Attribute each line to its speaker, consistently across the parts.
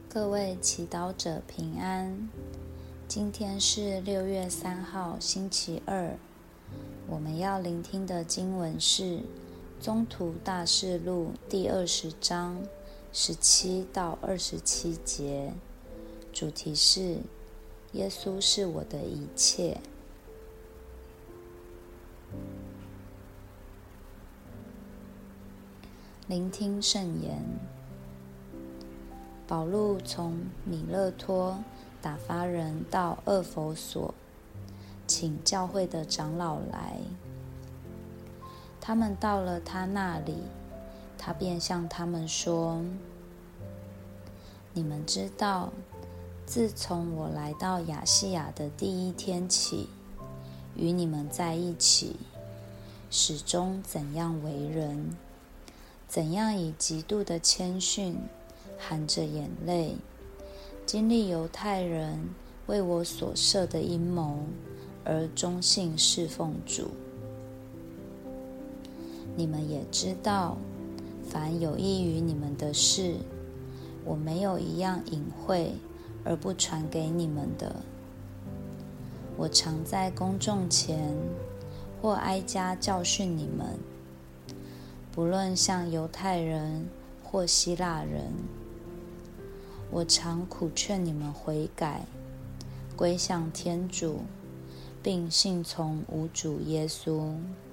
Speaker 1: 各位祈祷者平安。今天是6月3号星期二，我们要聆听的经文是宗徒大事录第20章17到27节，主题是耶稣是我的一切。聆听圣言。保禄从米勒托打发人到厄弗所，请教会的长老来。他们到了他那里，他便向他们说：你们知道，自从我来到亚细亚的第一天起，与你们在一起，始终怎样为人，怎样以极度的谦逊含着眼泪，经历犹太人为我所设的阴谋，而忠信侍奉主。你们也知道，凡有益于你们的事，我没有一样隐晦而不传给你们的。我常在公众前或挨家教训你们，不论像犹太人或希腊人。我常苦劝你们悔改，归向天主，并信从无主耶稣。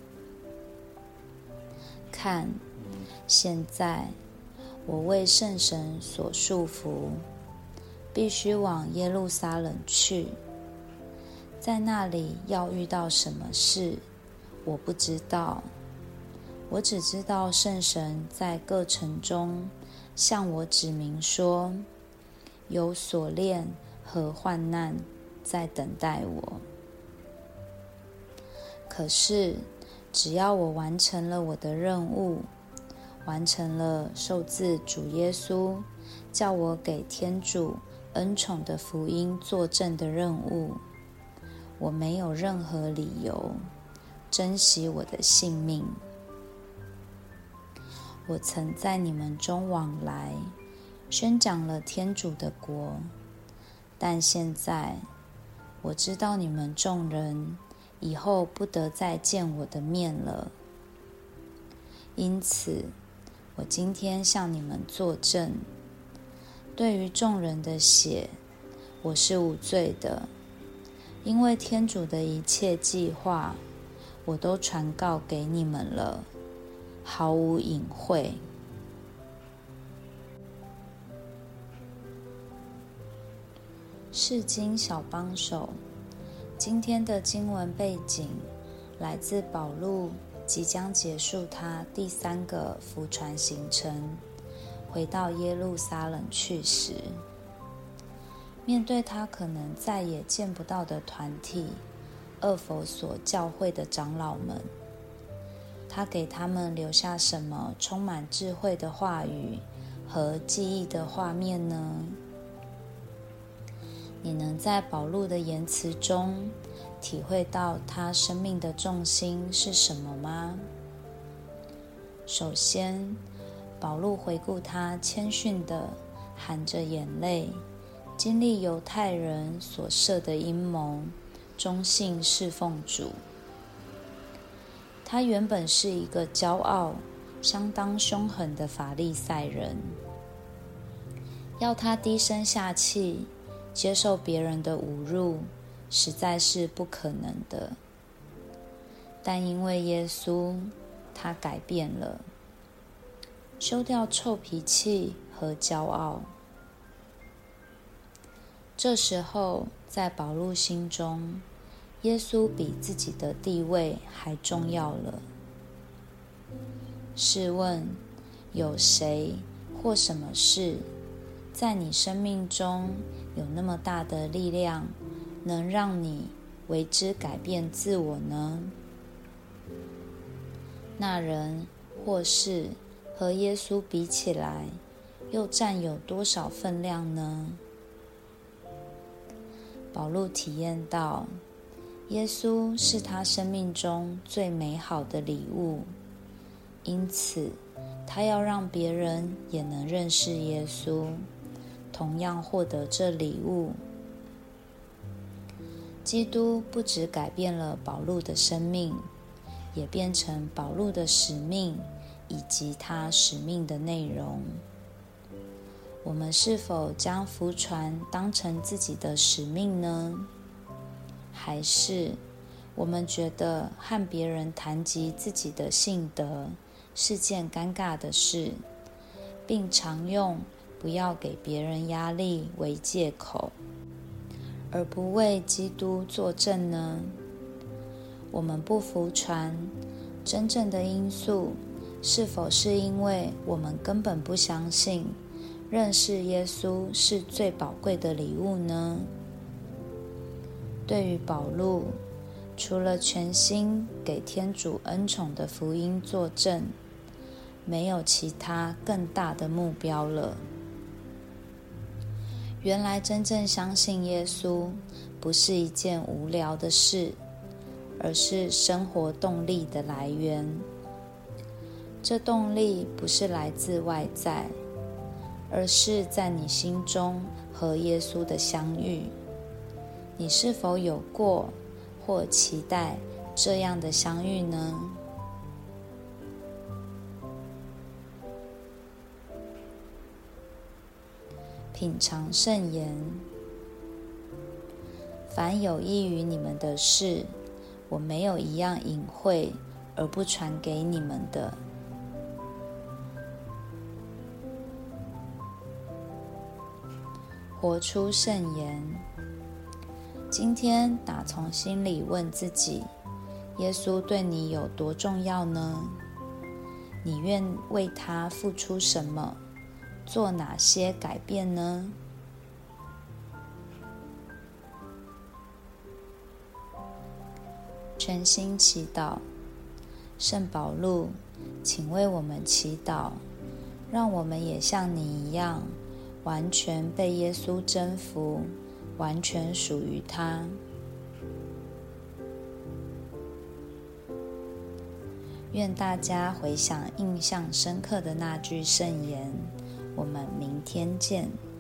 Speaker 1: 看，现在我为圣神所束缚，必须往耶路撒冷去。在那里要遇到什么事，我不知道。我只知道圣神在各城中向我指明说，有锁链和患难在等待我。可是只要我完成了我的任务，完成了受自主耶稣叫我给天主恩宠的福音作证的任务，我没有任何理由珍惜我的性命。我曾在你们中往来，宣讲了天主的国，但现在我知道你们众人以后不得再见我的面了。因此，我今天向你们作证，对于众人的血，我是无罪的，因为天主的一切计划，我都传告给你们了，毫无隐晦。释经小帮手，今天的经文背景来自保禄即将结束他第3个福传行程，回到耶路撒冷去时，面对他可能再也见不到的团体厄弗所教会的长老们，他给他们留下什么充满智慧的话语和记忆的画面呢？你能在保禄的言辞中体会到他生命的重心是什么吗？首先，保禄回顾他谦逊地含着眼泪经历犹太人所设的阴谋，忠信侍奉主。他原本是一个骄傲、相当凶狠的法利赛人，要他低声下气接受别人的侮辱，实在是不可能的。但因为耶稣，他改变了，休掉臭脾气和骄傲。这时候，在保禄心中，耶稣比自己的地位还重要了。试问，有谁或什么事在你生命中有那么大的力量，能让你为之改变自我呢？那人或事和耶稣比起来，又占有多少分量呢？保禄体验到，耶稣是他生命中最美好的礼物，因此他要让别人也能认识耶稣， 同样获得这礼物。基督不只改变了保禄的生命，也变成保禄的使命以及他使命的内容。我们是否将福传当成自己的使命呢？还是我们觉得和别人谈及自己的信德是件尴尬的事，并常用不要给别人压力为借口，而不为基督作证呢？我们不服传真正的因素，是否是因为我们根本不相信认识耶稣是最宝贵的礼物呢？对于保禄，除了全心给天主恩宠的福音作证，没有其他更大的目标了。原来真正相信耶稣不是一件无聊的事，而是生活动力的来源。这动力不是来自外在，而是在你心中和耶稣的相遇。你是否有过或期待这样的相遇呢？品尝圣言。凡有益于你们的事，我没有一样隐晦而不传给你们的。活出圣言。今天打从心里问自己，耶稣对你有多重要呢？你愿为他付出什么？做哪些改变呢？全心祈祷。圣保禄，请为我们祈祷，让我们也像你一样，完全被耶稣征服，完全属于他。愿大家回想印象深刻的那句圣言。我们明天见。